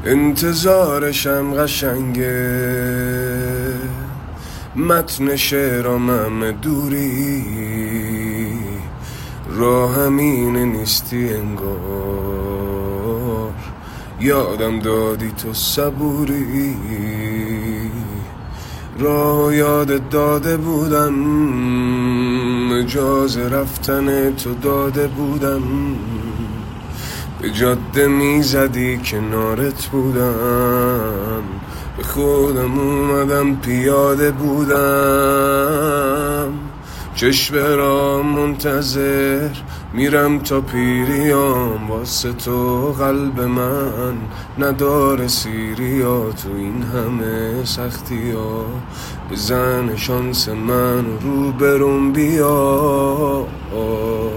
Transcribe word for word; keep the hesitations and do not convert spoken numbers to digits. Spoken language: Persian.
انتظارشم قشنگه، متن شعرام همه دوری، راه همینه نیستی انگار، یادم دادی تو صبوری، راه یادت داده بودم، اجازه رفتن تو داده بودم، به جاده میزدی کنارت بودم، به خودم اومدم پیاده بودم، چشم را منتظر میرم تا پیریام، واسه تو قلب من نداره سیریا، تو این همه سختی ها بزن شانس من رو برم بیا.